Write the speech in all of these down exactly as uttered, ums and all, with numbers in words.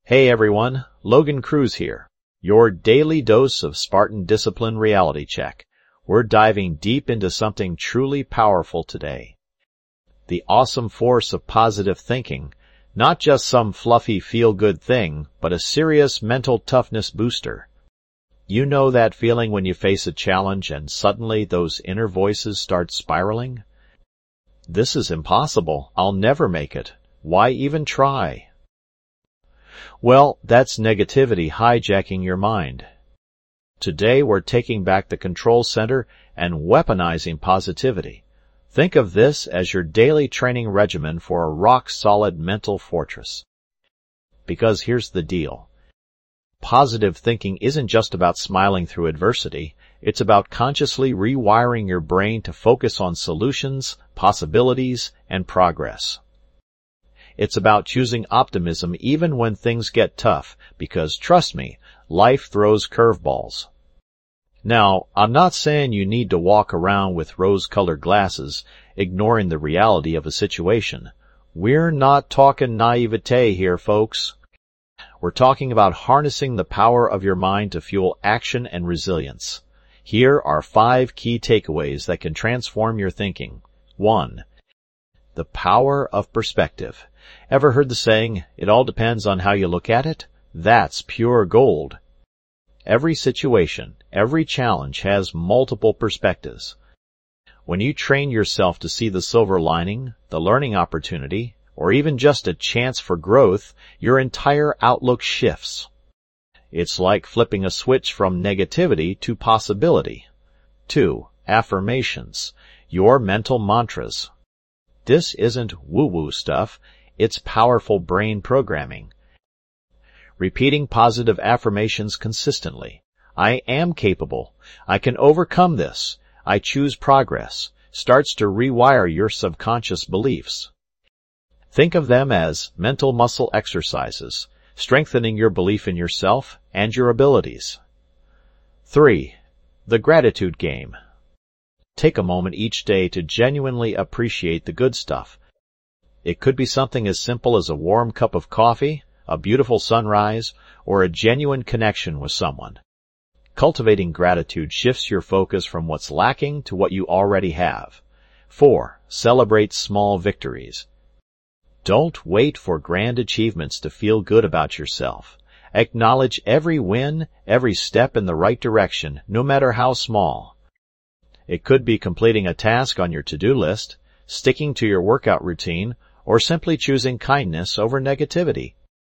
Hey everyone, Logan Cruz here. Your daily dose of Spartan Discipline reality check. We're diving deep into something truly powerful today. The awesome force of positive thinking, not just some fluffy feel-good thing, but a serious mental toughness booster. You know that feeling when you face a challenge and suddenly those inner voices start spiraling? This is impossible. I'll never make it. Why even try? Well, that's negativity hijacking your mind. Today we're taking back the control center and weaponizing positivity. Think of this as your daily training regimen for a rock-solid mental fortress. Because here's the deal. Positive thinking isn't just about smiling through adversity. It's about consciously rewiring your brain to focus on solutions, possibilities, and progress. It's about choosing optimism even when things get tough, because trust me, life throws curveballs. Now, I'm not saying you need to walk around with rose-colored glasses, ignoring the reality of a situation. We're not talking naivete here, folks. We're talking about harnessing the power of your mind to fuel action and resilience. Here are five key takeaways that can transform your thinking. One, the power of perspective. Ever heard the saying, it all depends on how you look at it? That's pure gold. Every situation, every challenge has multiple perspectives. When you train yourself to see the silver lining, the learning opportunity, or even just a chance for growth, your entire outlook shifts. It's like flipping a switch from negativity to possibility. Two, affirmations, your mental mantras. This isn't woo-woo stuff. It's powerful brain programming. Repeating positive affirmations consistently. I am capable. I can overcome this. I choose progress. Starts to rewire your subconscious beliefs. Think of them as mental muscle exercises, strengthening your belief in yourself and your abilities. Three, the gratitude game. Take a moment each day to genuinely appreciate the good stuff. It could be something as simple as a warm cup of coffee, a beautiful sunrise, or a genuine connection with someone. Cultivating gratitude shifts your focus from what's lacking to what you already have. Four, celebrate small victories. Don't wait for grand achievements to feel good about yourself. Acknowledge every win, every step in the right direction, no matter how small. It could be completing a task on your to-do list, sticking to your workout routine, or simply choosing kindness over negativity.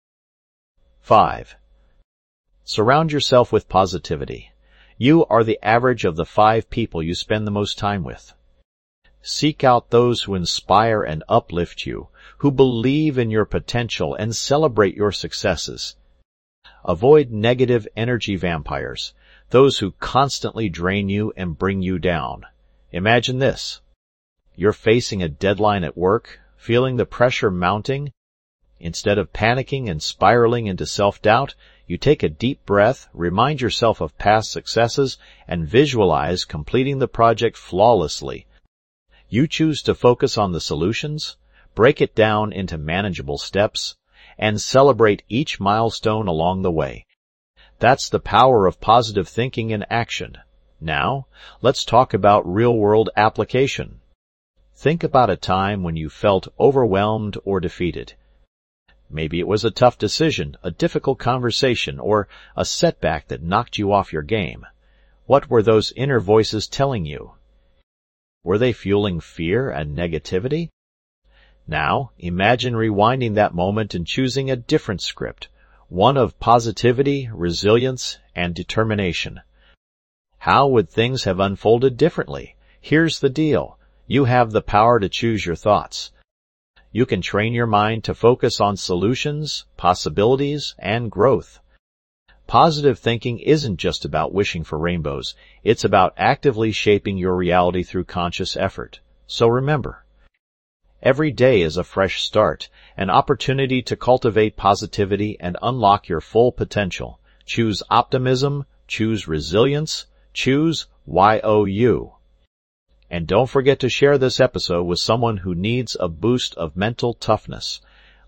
Five, surround yourself with positivity. You are the average of the five people you spend the most time with. Seek out those who inspire and uplift you, who believe in your potential and celebrate your successes. Avoid negative energy vampires, those who constantly drain you and bring you down. Imagine this. You're facing a deadline at work, feeling the pressure mounting. Instead of panicking and spiraling into self-doubt, you take a deep breath, remind yourself of past successes, and visualize completing the project flawlessly. You choose to focus on the solutions, break it down into manageable steps, and celebrate each milestone along the way. That's the power of positive thinking in action. Now, let's talk about real-world application. Think about a time when you felt overwhelmed or defeated. Maybe it was a tough decision, a difficult conversation, or a setback that knocked you off your game. What were those inner voices telling you? Were they fueling fear and negativity? Now, imagine rewinding that moment and choosing a different script, one of positivity, resilience, and determination. How would things have unfolded differently? Here's the deal. You have the power to choose your thoughts. You can train your mind to focus on solutions, possibilities, and growth. Positive thinking isn't just about wishing for rainbows. It's about actively shaping your reality through conscious effort. So remember, every day is a fresh start, an opportunity to cultivate positivity and unlock your full potential. Choose optimism, choose resilience, choose Y O U. And don't forget to share this episode with someone who needs a boost of mental toughness.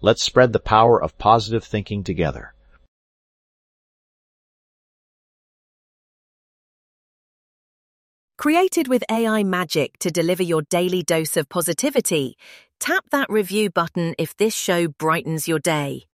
Let's spread the power of positive thinking together. Created with A I magic to deliver your daily dose of positivity, tap that review button if this show brightens your day.